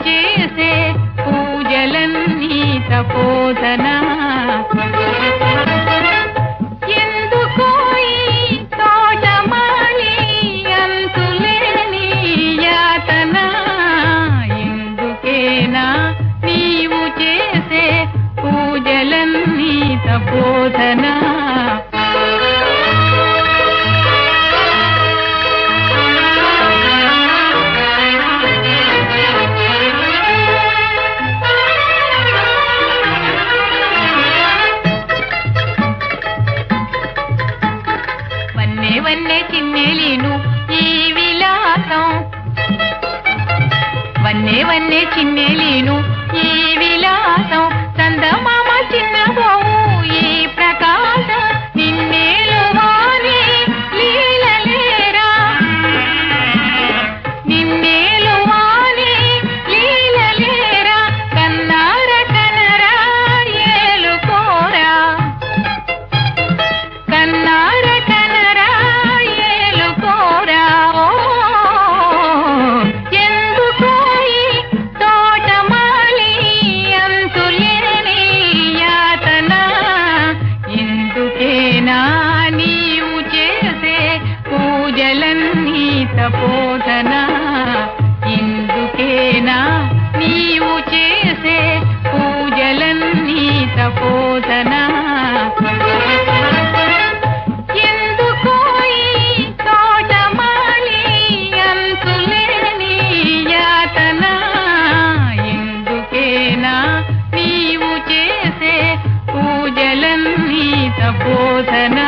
చేసే పూజలన్నీ తపోధనా ఎందుకో ఈ తోటమాలి అంతులేని యాతన ఎందుకేనా నీవు చేసే పూజలన్నీ తపోధనా వన్నె చిన్నెలీను ఈ విలాసం వన్నె చిన్నెలీను ఈ విలాసం చందమామ చిన్నబోవు ఈ ప్రకాశం నిన్నేలువాని లీలలేరా నిన్నేలువాని లీలలేరా కన్నార కనరా ఏలుకోరా కన్నార నీవు చేసే పూజలన్నీ తపోధనా ఎందుకేనా నీవు చేసే పూజలన్నీ తపోధనా ఎందుకో ఈ తోటమాలి అంతులేని యాతన ఎందుకేనా నీవు చేసే పూజలన్నీ తపోధనా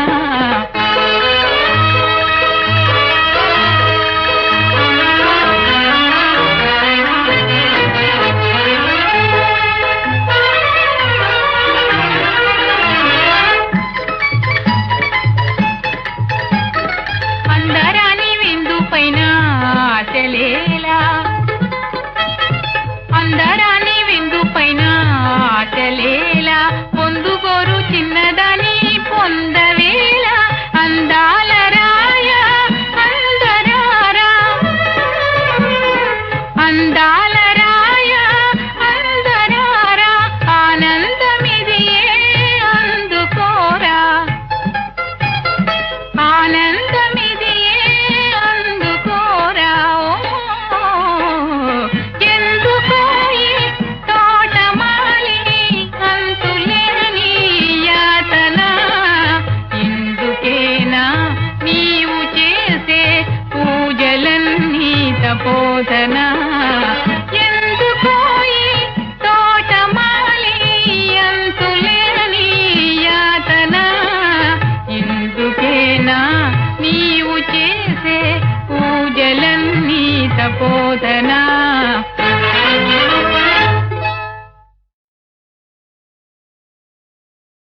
అందరాని విందు పైన ఆశలేలా అందరాని విందు పైన ఆశలేలా పొందుగోరు చిన్నదాని పొందవేళ అందాల రాయ అందరారా అందాల రాయ అందరారా ఆనందమిదియే అందుకోరా ఆనందమిదియే అందుకోరా ఎందుకో ఈ తోటమాలి అంతులేని యాతన ఎందుకేనా నీవు చేసే పూజలన్నీ తపోధనా ఎందుకో ఈ తోటమాలి అంతులేని యాతన ఎందుకేనా నీవు చేసే పూజలన్నీ తపోధనా